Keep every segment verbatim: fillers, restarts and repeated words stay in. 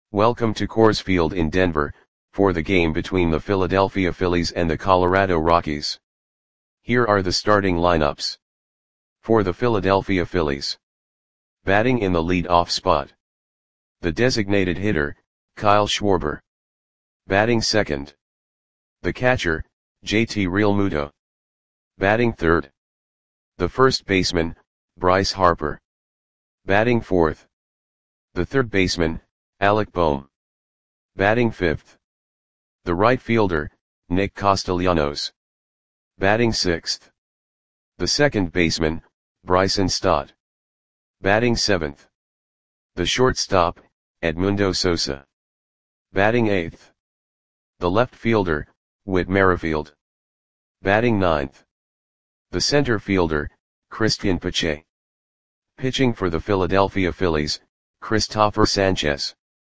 Welcome to Coors Field in Denver, for the game between the Philadelphia Phillies and the Colorado Rockies. Here are the starting lineups. For the Philadelphia Phillies. Batting in the lead-off spot. The designated hitter, Kyle Schwarber. Batting second. The catcher, J T Realmuto. Batting third. The first baseman, Bryce Harper. Batting fourth. The third baseman, Alec Bohm. Batting fifth. The right fielder, Nick Castellanos. Batting sixth. The second baseman, Bryson Stott. Batting seventh. The shortstop, Edmundo Sosa. Batting eighth. The left fielder, Whit Merrifield. Batting ninth. The center fielder, Cristian Pache. Pitching for the Philadelphia Phillies, Christopher Sanchez.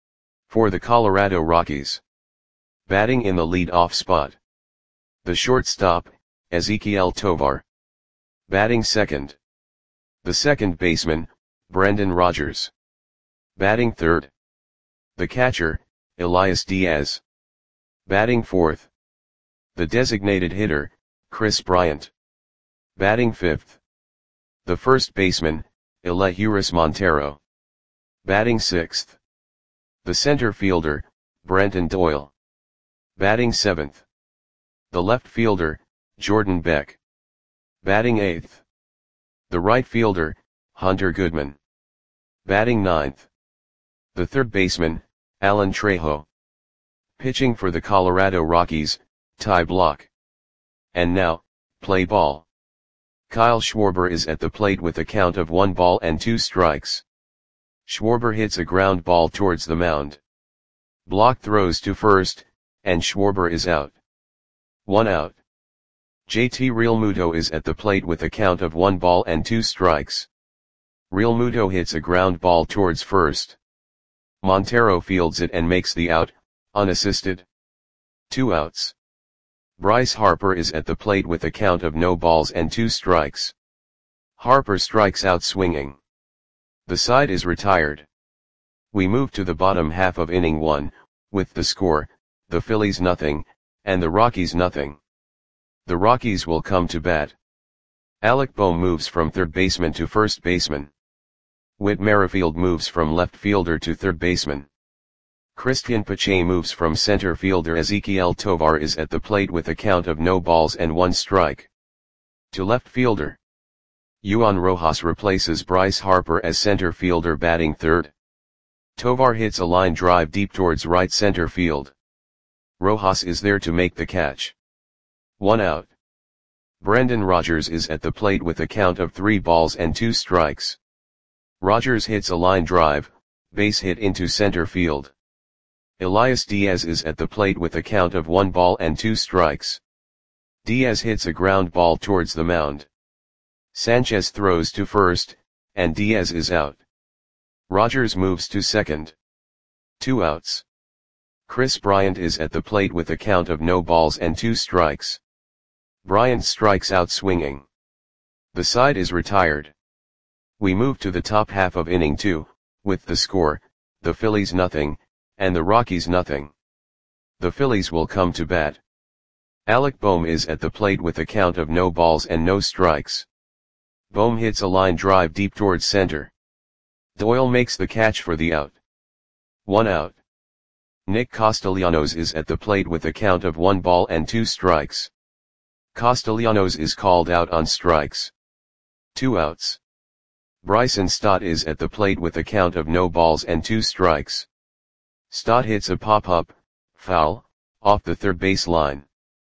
For the Colorado Rockies. Batting in the lead-off spot. The shortstop, Ezequiel Tovar. Batting second. The second baseman, Brendan Rodgers. Batting third. The catcher, Elias Diaz. Batting fourth. The designated hitter, Kris Bryant. Batting fifth. The first baseman, Elehuris Montero. Batting sixth. The center fielder, Brenton Doyle. Batting seventh. The left fielder, Jordan Beck. Batting eighth. The right fielder, Hunter Goodman. Batting ninth. The third baseman, Alan Trejo. Pitching for the Colorado Rockies, Ty Blach. And now, play ball. Kyle Schwarber is at the plate with a count of one ball and two strikes. Schwarber hits a ground ball towards the mound. Blach throws to first, and Schwarber is out. One out. J T Realmuto is at the plate with a count of one ball and two strikes. Realmuto hits a ground ball towards first. Montero fields it and makes the out, unassisted. Two outs. Bryce Harper is at the plate with a count of no balls and two strikes. Harper strikes out swinging. The side is retired. We move to the bottom half of inning one, with the score, the Phillies nothing, and the Rockies nothing. The Rockies will come to bat. Alec Bohm moves from third baseman to first baseman. Whit Merrifield moves from left fielder to third baseman. Cristian Pache moves from center fielder. Ezequiel Tovar is at the plate with a count of no balls and one strike. To left fielder. Juan Rojas replaces Bryce Harper as center fielder, batting third. Tovar hits a line drive deep towards right center field. Rojas is there to make the catch. One out. Brendan Rodgers is at the plate with a count of three balls and two strikes. Rodgers hits a line drive, base hit into center field. Elias Diaz is at the plate with a count of one ball and two strikes. Diaz hits a ground ball towards the mound. Sanchez throws to first, and Diaz is out. Rodgers moves to second. Two outs. Kris Bryant is at the plate with a count of no balls and two strikes. Bryant strikes out swinging. The side is retired. We move to the top half of inning two, with the score, the Phillies nothing, and the Rockies nothing. The Phillies will come to bat. Alec Bohm is at the plate with a count of no balls and no strikes. Bohm hits a line drive deep towards center. Doyle makes the catch for the out. One out. Nick Castellanos is at the plate with a count of one ball and two strikes. Castellanos is called out on strikes. Two outs. Bryson Stott is at the plate with a count of no balls and two strikes. Stott hits a pop-up, foul, off the third base line.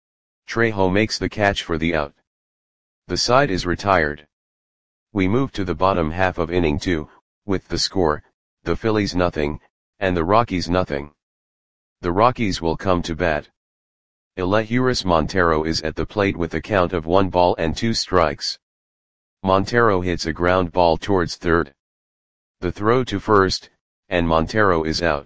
Trejo makes the catch for the out. The side is retired. We move to the bottom half of inning two, with the score, the Phillies nothing, and the Rockies nothing. The Rockies will come to bat. Elehuris Montero is at the plate with a count of one ball and two strikes. Montero hits a ground ball towards third. The throw to first, and Montero is out.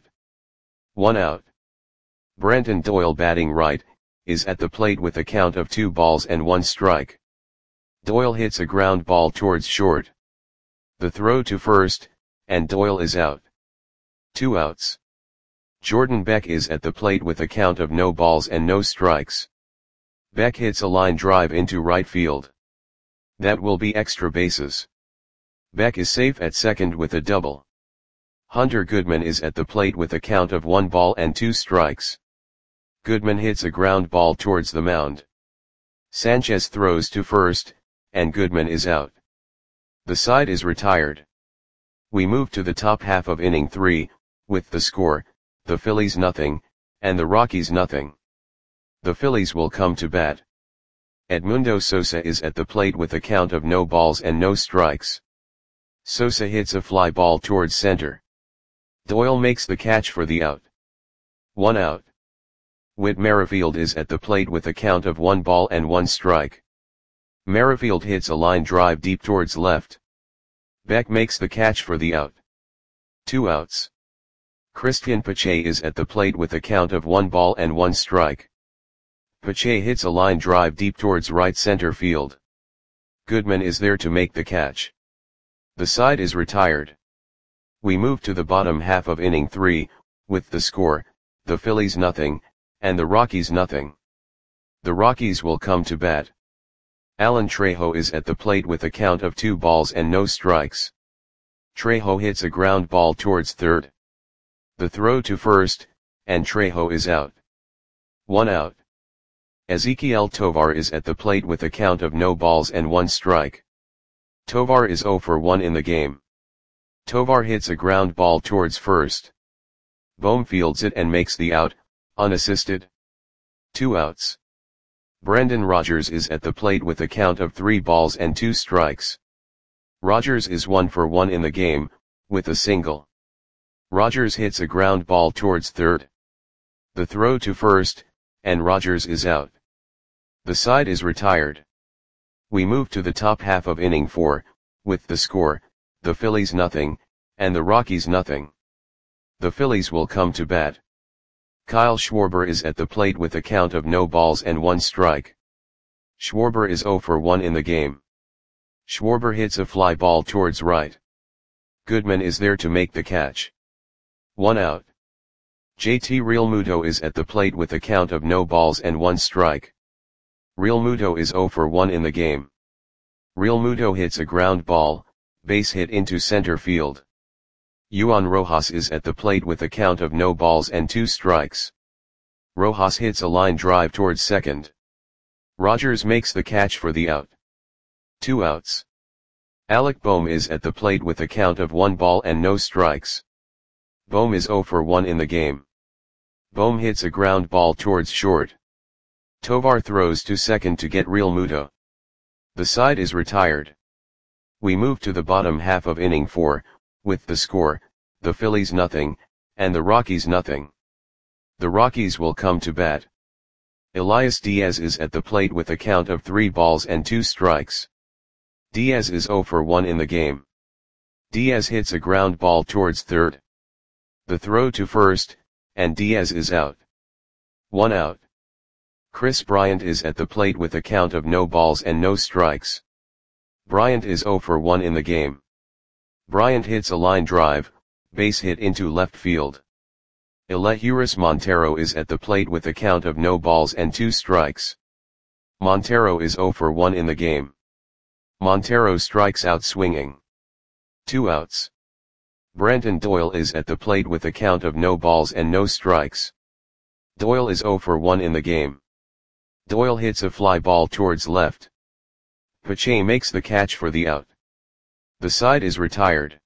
One out. Brenton Doyle, batting right, is at the plate with a count of two balls and one strike. Doyle hits a ground ball towards short. The throw to first, and Doyle is out. Two outs. Jordan Beck is at the plate with a count of no balls and no strikes. Beck hits a line drive into right field. That will be extra bases. Beck is safe at second with a double. Hunter Goodman is at the plate with a count of one ball and two strikes. Goodman hits a ground ball towards the mound. Sanchez throws to first, and Goodman is out. The side is retired. We move to the top half of inning three, with the score, the Phillies nothing, and the Rockies nothing. The Phillies will come to bat. Edmundo Sosa is at the plate with a count of no balls and no strikes. Sosa hits a fly ball towards center. Doyle makes the catch for the out. One out. Whit Merrifield is at the plate with a count of one ball and one strike. Merrifield hits a line drive deep towards left. Beck makes the catch for the out. Two outs. Christian Pache is at the plate with a count of one ball and one strike. Pache hits a line drive deep towards right center field. Goodman is there to make the catch. The side is retired. We move to the bottom half of inning three, with the score, the Phillies nothing, and the Rockies nothing. The Rockies will come to bat. Alan Trejo is at the plate with a count of two balls and no strikes. Trejo hits a ground ball towards third. The throw to first, and Trejo is out. One out. Ezequiel Tovar is at the plate with a count of no balls and one strike. Tovar is zero for one in the game. Tovar hits a ground ball towards first. Bohm fields it and makes the out, unassisted. Two outs. Brendan Rodgers is at the plate with a count of three balls and two strikes. Rodgers is one for one in the game, with a single. Rodgers hits a ground ball towards third. The throw to first, and Rodgers is out. The side is retired. We move to the top half of inning four, with the score, the Phillies nothing, and the Rockies nothing. The Phillies will come to bat. Kyle Schwarber is at the plate with a count of no balls and one strike. Schwarber is zero for one in the game. Schwarber hits a fly ball towards right. Goodman is there to make the catch. One out. J T Realmuto is at the plate with a count of no balls and one strike. Realmuto is zero for one in the game. Realmuto hits a ground ball, base hit into center field. Juan Rojas is at the plate with a count of no balls and two strikes. Rojas hits a line drive towards second. Rodgers makes the catch for the out. Two outs. Alec Bohm is at the plate with a count of one ball and no strikes. Bohm is zero for one in the game. Bohm hits a ground ball towards short. Tovar throws to second to get Realmuto. The side is retired. We move to the bottom half of inning four, with the score, the Phillies nothing, and the Rockies nothing. The Rockies will come to bat. Elias Diaz is at the plate with a count of three balls and two strikes. Diaz is zero for one in the game. Diaz hits a ground ball towards third. The throw to first, and Diaz is out. One out. Chris Bryant is at the plate with a count of no balls and no strikes. Bryant is zero for one in the game. Bryant hits a line drive, base hit into left field. Elehuris Montero is at the plate with a count of no balls and two strikes. Montero is zero for one in the game. Montero strikes out swinging. Two outs. Brenton Doyle is at the plate with a count of no balls and no strikes. Doyle is zero for one in the game. Doyle hits a fly ball towards left. Pache makes the catch for the out. The side is retired.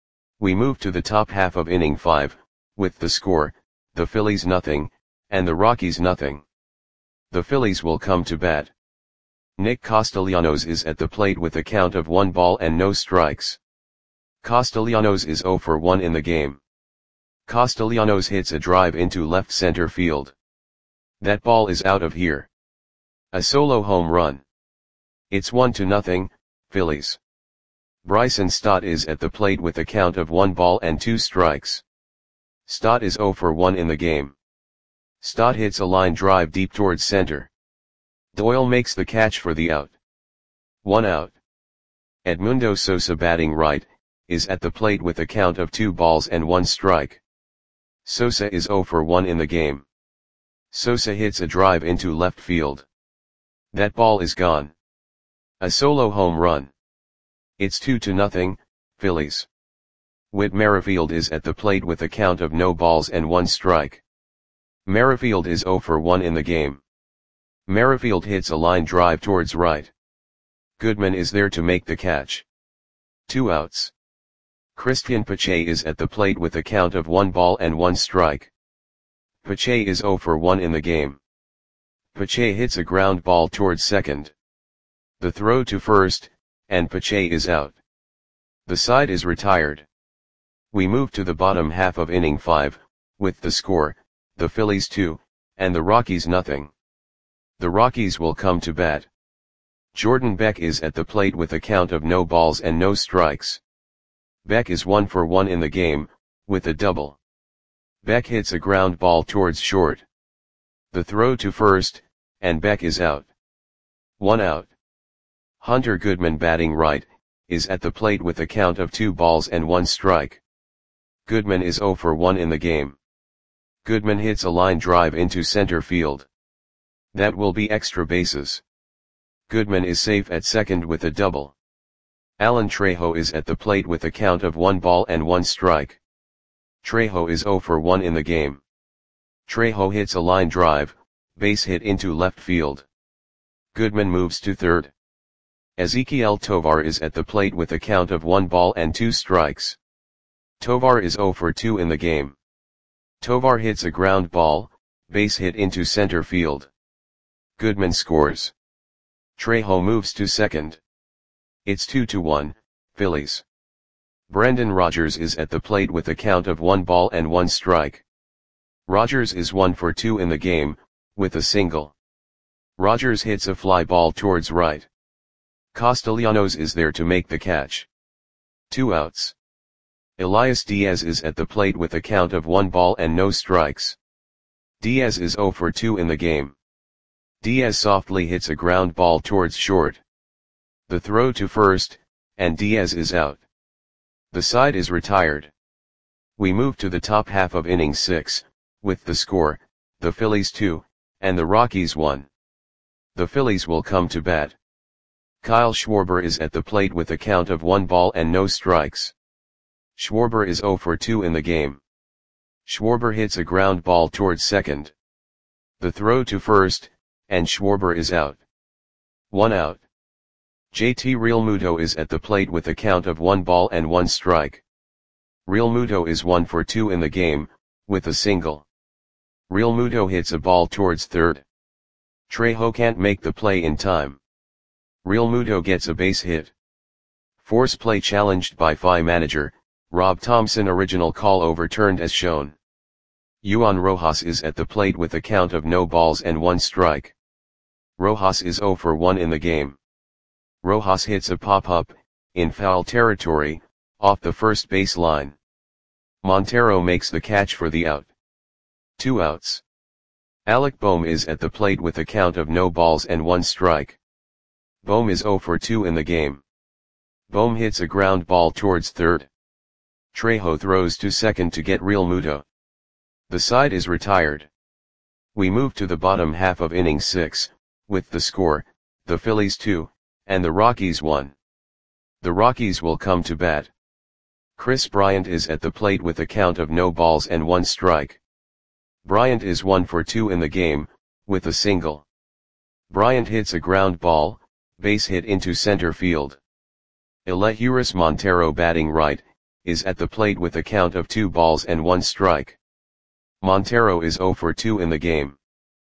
We move to the top half of inning five, with the score, the Phillies nothing, and the Rockies nothing. The Phillies will come to bat. Nick Castellanos is at the plate with a count of one ball and no strikes. Castellanos is zero for one in the game. Castellanos hits a drive into left center field. That ball is out of here. A solo home run. It's one to nothing, Phillies. Bryson Stott is at the plate with a count of one ball and two strikes. Stott is zero for one in the game. Stott hits a line drive deep towards center. Doyle makes the catch for the out. One out. Edmundo Sosa batting right, is at the plate with a count of two balls and one strike. Sosa is zero for one in the game. Sosa hits a drive into left field. That ball is gone. A solo home run. It's two to nothing, Phillies. Whit Merrifield is at the plate with a count of no balls and one strike. Merrifield is zero for one in the game. Merrifield hits a line drive towards right. Goodman is there to make the catch. Two outs. Christian Pache is at the plate with a count of one ball and one strike. Pache is zero for one in the game. Pache hits a ground ball towards second. The throw to first, and Pache is out. The side is retired. We move to the bottom half of inning five, with the score, the Phillies two, and the Rockies nothing. The Rockies will come to bat. Jordan Beck is at the plate with a count of no balls and no strikes. Beck is one for one in the game, with a double. Beck hits a ground ball towards short. The throw to first, and Beck is out. One out. Hunter Goodman, batting right, is at the plate with a count of two balls and one strike. Goodman is zero for one in the game. Goodman hits a line drive into center field. That will be extra bases. Goodman is safe at second with a double. Alan Trejo is at the plate with a count of one ball and one strike. Trejo is zero for one in the game. Trejo hits a line drive, base hit into left field. Goodman moves to third. Ezequiel Tovar is at the plate with a count of one ball and two strikes. Tovar is zero for two in the game. Tovar hits a ground ball, base hit into center field. Goodman scores. Trejo moves to second. It's two to one, Phillies. Brendan Rodgers is at the plate with a count of one ball and one strike. Rodgers is one for two in the game, with a single. Rodgers hits a fly ball towards right. Castellanos is there to make the catch. Two outs. Elias Diaz is at the plate with a count of one ball and no strikes. Diaz is zero for two in the game. Diaz softly hits a ground ball towards short. The throw to first, and Diaz is out. The side is retired. We move to the top half of inning six, with the score, the Phillies two, and the Rockies one. The Phillies will come to bat. Kyle Schwarber is at the plate with a count of one ball and no strikes. Schwarber is zero for two in the game. Schwarber hits a ground ball towards second. The throw to first, and Schwarber is out. One out. J T Realmuto is at the plate with a count of one ball and one strike. Realmuto is one for two in the game, with a single. Realmuto hits a ball towards third. Trejo can't make the play in time. Realmuto gets a base hit. Force play challenged by F I manager, Rob Thompson. Original call overturned as shown. Juan Rojas is at the plate with a count of no balls and one strike. Rojas is zero for one in the game. Rojas hits a pop-up, in foul territory, off the first base line. Montero makes the catch for the out. Two outs. Alec Bohm is at the plate with a count of no balls and one strike. Bohm is zero for two in the game. Bohm hits a ground ball towards third. Trejo throws to second to get Realmuto. The side is retired. We move to the bottom half of inning six, with the score, the Phillies two, and the Rockies one. The Rockies will come to bat. Chris Bryant is at the plate with a count of no balls and one strike. Bryant is one for two in the game, with a single. Bryant hits a ground ball, base hit into center field. Elehuris Montero, batting right, is at the plate with a count of two balls and one strike. Montero is zero for two in the game.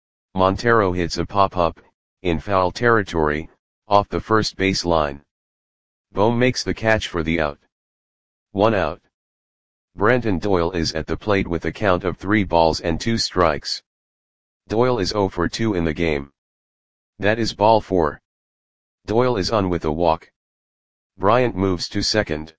Montero hits a pop-up, in foul territory, off the first base line. Bohm makes the catch for the out. One out. Brenton Doyle is at the plate with a count of three balls and two strikes. Doyle is zero for two in the game. That is ball four. Doyle is on with a walk. Bryant moves to second.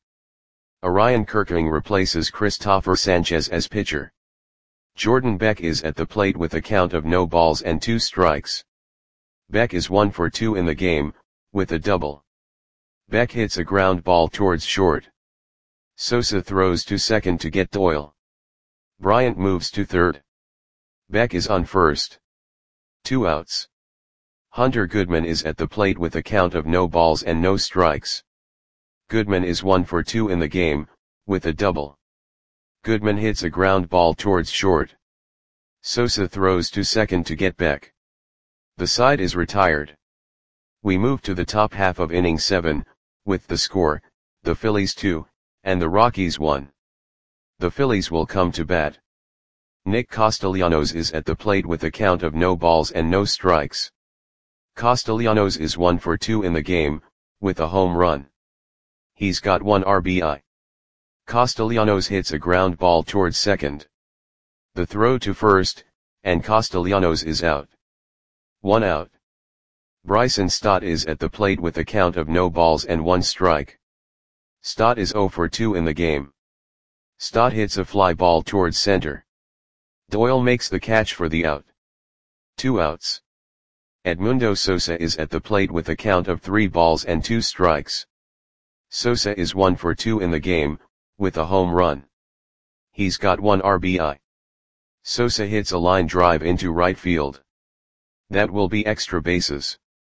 Orion Kirkering replaces Christopher Sanchez as pitcher. Jordan Beck is at the plate with a count of no balls and two strikes. Beck is one for two in the game, with a double. Beck hits a ground ball towards short. Sosa throws to second to get Doyle. Bryant moves to third. Beck is on first. Two outs. Hunter Goodman is at the plate with a count of no balls and no strikes. Goodman is one for two in the game, with a double. Goodman hits a ground ball towards short. Sosa throws to second to get Beck. The side is retired. We move to the top half of inning seven, with the score, the Phillies two, and the Rockies one. The Phillies will come to bat. Nick Castellanos is at the plate with a count of no balls and no strikes. Castellanos is one for two in the game, with a home run. He's got one R B I. Castellanos hits a ground ball towards second. The throw to first, and Castellanos is out. One out. Bryson Stott is at the plate with a count of no balls and one strike. Stott is zero for two in the game. Stott hits a fly ball towards center. Doyle makes the catch for the out. Two outs. Edmundo Sosa is at the plate with a count of three balls and two strikes. Sosa is one for two in the game, with a home run. He's got one R B I. Sosa hits a line drive into right field. That will be extra bases.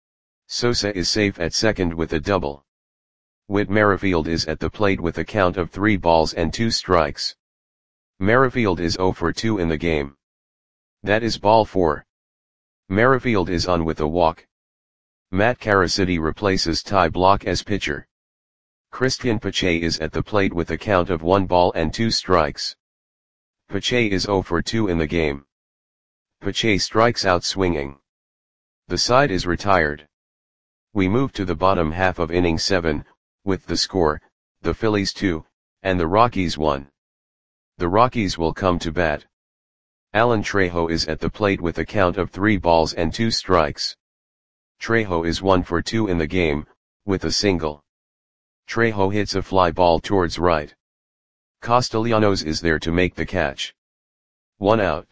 Sosa is safe at second with a double. Whit Merrifield is at the plate with a count of three balls and two strikes. Merrifield is zero for two in the game. That is ball four. Merrifield is on with a walk. Matt Caracity replaces Ty Blach as pitcher. Christian Pache is at the plate with a count of one ball and two strikes. Pache is zero for two in the game. Pache strikes out swinging. The side is retired. We move to the bottom half of inning seven, with the score, the Phillies two, and the Rockies one. The Rockies will come to bat. Alan Trejo is at the plate with a count of three balls and two strikes. Trejo is one for two in the game, with a single. Trejo hits a fly ball towards right. Castellanos is there to make the catch. One out.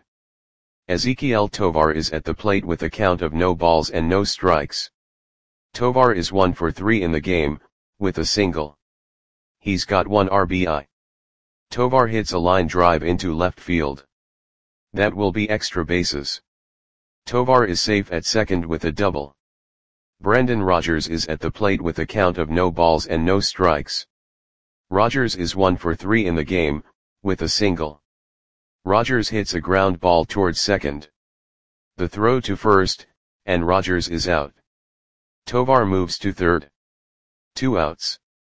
Ezequiel Tovar is at the plate with a count of no balls and no strikes. Tovar is one for three in the game, with a single. He's got one R B I. Tovar hits a line drive into left field. That will be extra bases. Tovar is safe at second with a double. Brendan Rodgers is at the plate with a count of no balls and no strikes. Rodgers is one for three in the game, with a single. Rodgers hits a ground ball towards second. The throw to first, and Rodgers is out. Tovar moves to third. Two outs.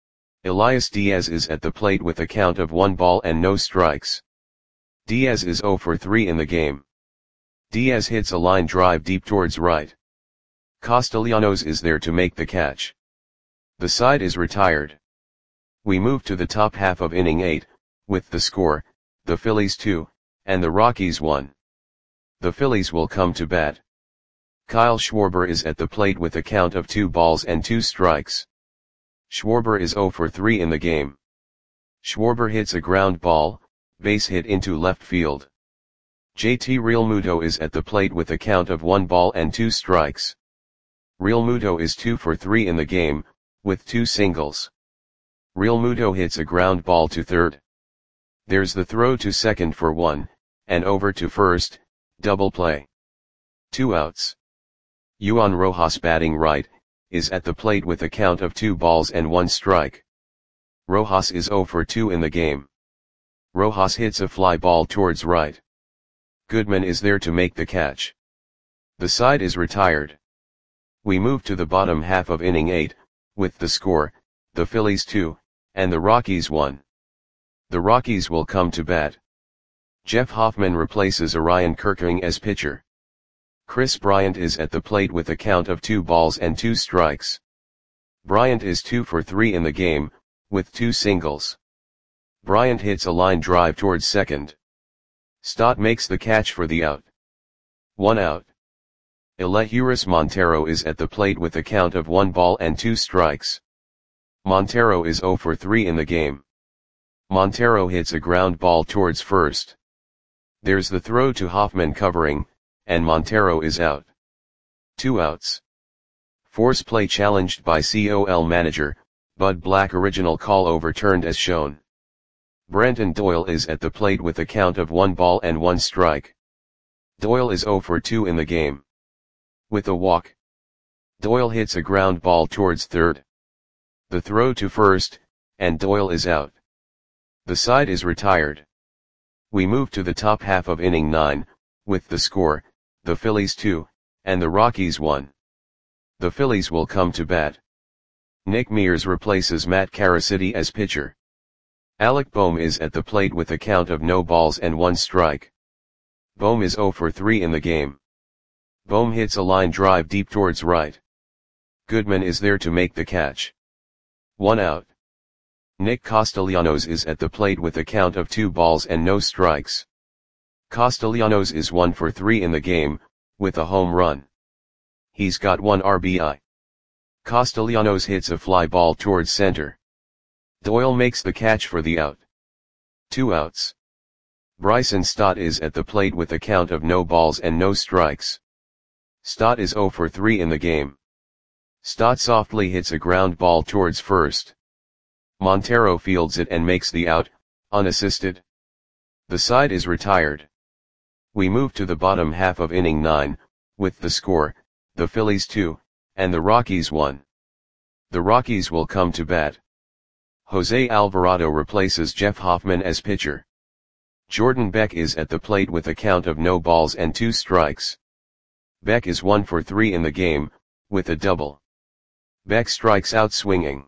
Elias Diaz is at the plate with a count of one ball and no strikes. Diaz is zero for three in the game. Diaz hits a line drive deep towards right. Castellanos is there to make the catch. The side is retired. We move to the top half of inning eight, with the score, the Phillies two, and the Rockies one. The Phillies will come to bat. Kyle Schwarber is at the plate with a count of two balls and two strikes. Schwarber is zero for three in the game. Schwarber hits a ground ball, base hit into left field. J T Realmuto is at the plate with a count of one ball and two strikes. Realmuto is two for three in the game, with two singles. Realmuto hits a ground ball to third. There's the throw to second for one, and over to first, double play. Two outs. Juan Rojas, batting right, is at the plate with a count of two balls and one strike. Rojas is zero for two in the game. Rojas hits a fly ball towards right. Goodman is there to make the catch. The side is retired. We move to the bottom half of inning eight, with the score, the Phillies two, and the Rockies one. The Rockies will come to bat. Jeff Hoffman replaces Orion Kirkering as pitcher. Chris Bryant is at the plate with a count of two balls and two strikes. Bryant is two for three in the game, with two singles. Bryant hits a line drive towards second. Stott makes the catch for the out. One out. Elehuris Montero is at the plate with a count of one ball and two strikes. Montero is zero for three in the game. Montero hits a ground ball towards first. There's the throw to Hoffman covering, and Montero is out. Two outs. Force play challenged by C O L manager, Bud Black. Original call overturned as shown. Brenton Doyle is at the plate with a count of one ball and one strike. Doyle is zero for two in the game. With a walk, Doyle hits a ground ball towards third. The throw to first, and Doyle is out. The side is retired. We move to the top half of inning nine, with the score, the Phillies two, and the Rockies one. The Phillies will come to bat. Nick Mears replaces Matt Caracity as pitcher. Alec Bohm is at the plate with a count of no balls and one strike. Bohm is zero for three in the game. Bohm hits a line drive deep towards right. Goodman is there to make the catch. One out. Nick Castellanos is at the plate with a count of two balls and no strikes. Castellanos is one for three in the game, with a home run. He's got one R B I. Castellanos hits a fly ball towards center. Doyle makes the catch for the out. Two outs. Bryson Stott is at the plate with a count of no balls and no strikes. Stott is zero for three in the game. Stott softly hits a ground ball towards first. Montero fields it and makes the out, unassisted. The side is retired. We move to the bottom half of inning nine, with the score, the Phillies two, and the Rockies one. The Rockies will come to bat. Jose Alvarado replaces Jeff Hoffman as pitcher. Jordan Beck is at the plate with a count of no balls and two strikes. Beck is one for three in the game, with a double. Beck strikes out swinging.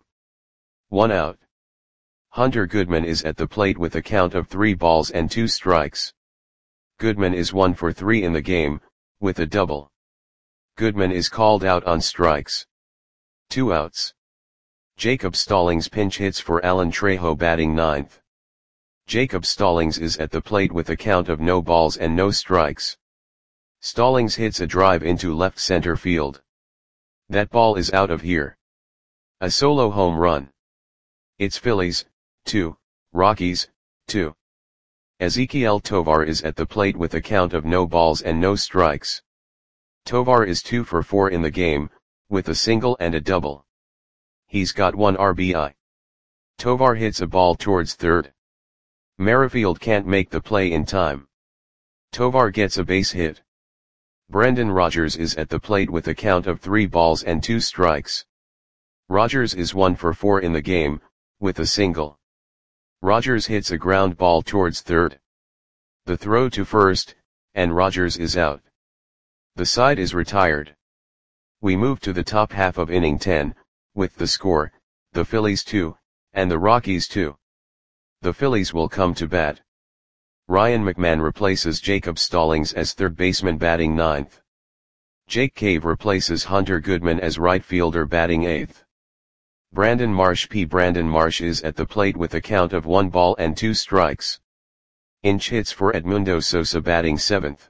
One out. Hunter Goodman is at the plate with a count of three balls and two strikes. Goodman is one for three in the game, with a double. Goodman is called out on strikes. Two outs. Jacob Stallings pinch hits for Alan Trejo batting ninth. Jacob Stallings is at the plate with a count of no balls and no strikes. Stallings hits a drive into left center field. That ball is out of here. A solo home run. It's Phillies, two, Rockies, two. Ezequiel Tovar is at the plate with a count of no balls and no strikes. Tovar is two for four in the game, with a single and a double. He's got one R B I. Tovar hits a ball towards third. Merrifield can't make the play in time. Tovar gets a base hit. Brendan Rodgers is at the plate with a count of three balls and two strikes. Rodgers is one for four in the game, with a single. Rodgers hits a ground ball towards third. The throw to first, and Rodgers is out. The side is retired. We move to the top half of inning ten, with the score, the Phillies two, and the Rockies two. The Phillies will come to bat. Ryan McMahon replaces Jacob Stallings as third baseman batting ninth. Jake Cave replaces Hunter Goodman as right fielder batting eighth. Brandon Marsh P. Brandon Marsh is at the plate with a count of one ball and two strikes. Inch hits for Edmundo Sosa batting seventh.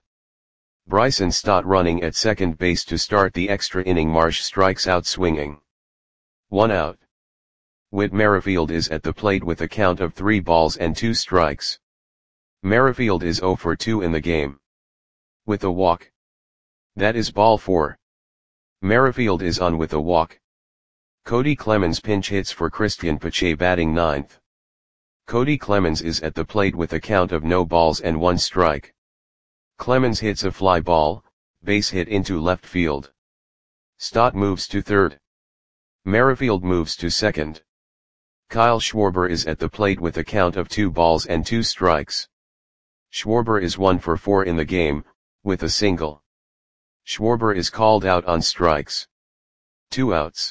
Bryson Stott running at second base to start the extra inning. Marsh strikes out swinging. One out. Whit Merrifield is at the plate with a count of three balls and two strikes. Merrifield is zero for two in the game. With a walk. That is ball four. Merrifield is on with a walk. Cody Clemens pinch hits for Christian Pache batting ninth. Cody Clemens is at the plate with a count of no balls and one strike. Clemens hits a fly ball, base hit into left field. Stott moves to third. Merrifield moves to second. Kyle Schwarber is at the plate with a count of two balls and two strikes. Schwarber is one for four in the game, with a single. Schwarber is called out on strikes. Two outs.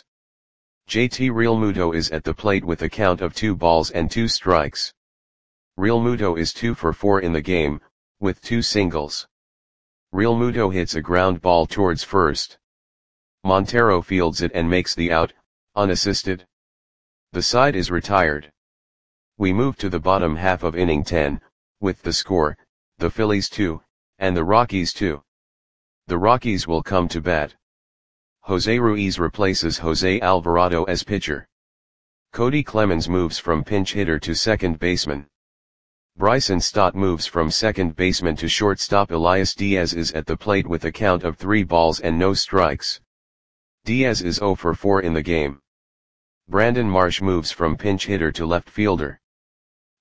J T Realmuto is at the plate with a count of two balls and two strikes. Realmuto is two for four in the game, with two singles. Realmuto hits a ground ball towards first. Montero fields it and makes the out, unassisted. The side is retired. We move to the bottom half of inning ten, with the score, the Phillies two, and the Rockies two. The Rockies will come to bat. Jose Ruiz replaces Jose Alvarado as pitcher. Cody Clemens moves from pinch hitter to second baseman. Bryson Stott moves from second baseman to shortstop. Elias Diaz is at the plate with a count of three balls and no strikes. Diaz is zero for four in the game. Brandon Marsh moves from pinch hitter to left fielder.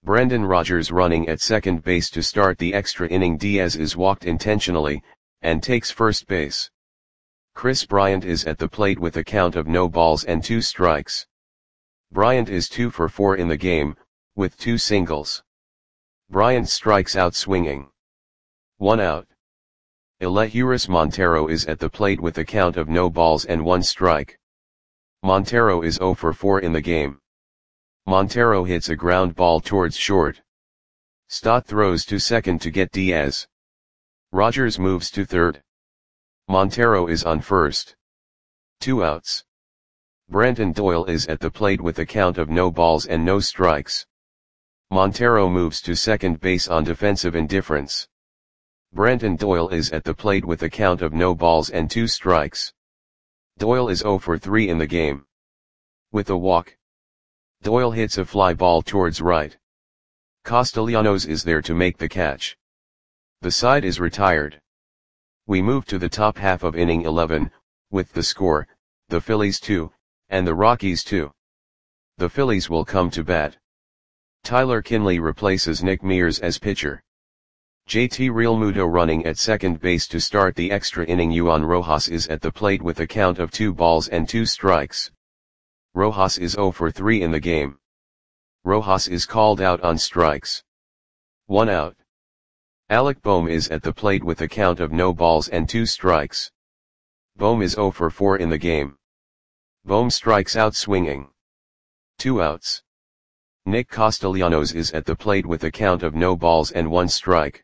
Brendan Rodgers running at second base to start the extra inning. Diaz is walked intentionally, and takes first base. Chris Bryant is at the plate with a count of no balls and two strikes. Bryant is two for four in the game, with two singles. Bryant strikes out swinging. One out. Elehuris Montero is at the plate with a count of no balls and one strike. Montero is zero for four in the game. Montero hits a ground ball towards short. Stott throws to second to get Diaz. Rodgers moves to third. Montero is on first. Two outs. Brenton Doyle is at the plate with a count of no balls and no strikes. Montero moves to second base on defensive indifference. Brenton Doyle is at the plate with a count of no balls and two strikes. Doyle is zero for three in the game. With a walk, Doyle hits a fly ball towards right. Castellanos is there to make the catch. The side is retired. We move to the top half of inning eleven, with the score, the Phillies two, and the Rockies two. The Phillies will come to bat. Tyler Kinley replaces Nick Mears as pitcher. J T Realmuto running at second base to start the extra inning. Juan Rojas is at the plate with a count of two balls and two strikes. Rojas is zero for three in the game. Rojas is called out on strikes. One out. Alec Bohm is at the plate with a count of no balls and two strikes. Bohm is zero for four in the game. Bohm strikes out swinging. Two outs. Nick Castellanos is at the plate with a count of no balls and one strike.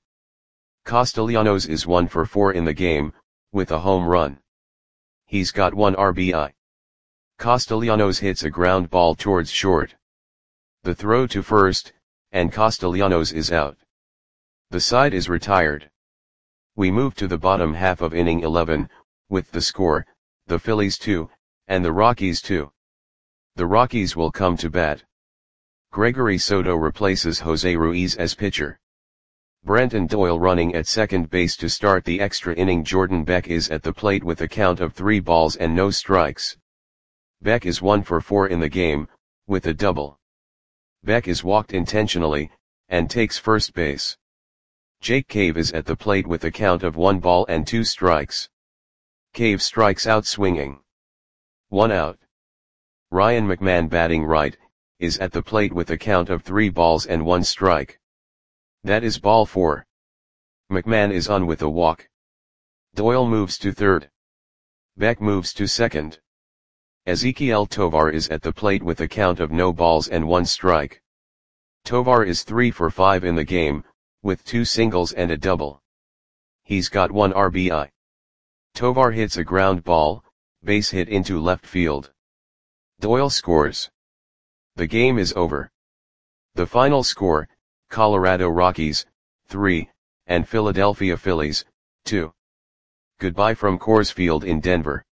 Castellanos is one for four in the game, with a home run. He's got one R B I. Castellanos hits a ground ball towards short. The throw to first, and Castellanos is out. The side is retired. We move to the bottom half of inning eleven, with the score, the Phillies two, and the Rockies two. The Rockies will come to bat. Gregory Soto replaces Jose Ruiz as pitcher. Brenton Doyle running at second base to start the extra inning. Jordan Beck is at the plate with a count of three balls and no strikes. Beck is one for four in the game, with a double. Beck is walked intentionally, and takes first base. Jake Cave is at the plate with a count of one ball and two strikes. Cave strikes out swinging. One out. Ryan McMahon batting right, is at the plate with a count of three balls and one strike. That is ball four. McMahon is on with a walk. Doyle moves to third. Beck moves to second. Ezequiel Tovar is at the plate with a count of no balls and one strike. Tovar is three for five in the game, with two singles and a double. He's got one R B I. Tovar hits a ground ball, base hit into left field. Doyle scores. The game is over. The final score, Colorado Rockies, three, and Philadelphia Phillies, two. Goodbye from Coors Field in Denver.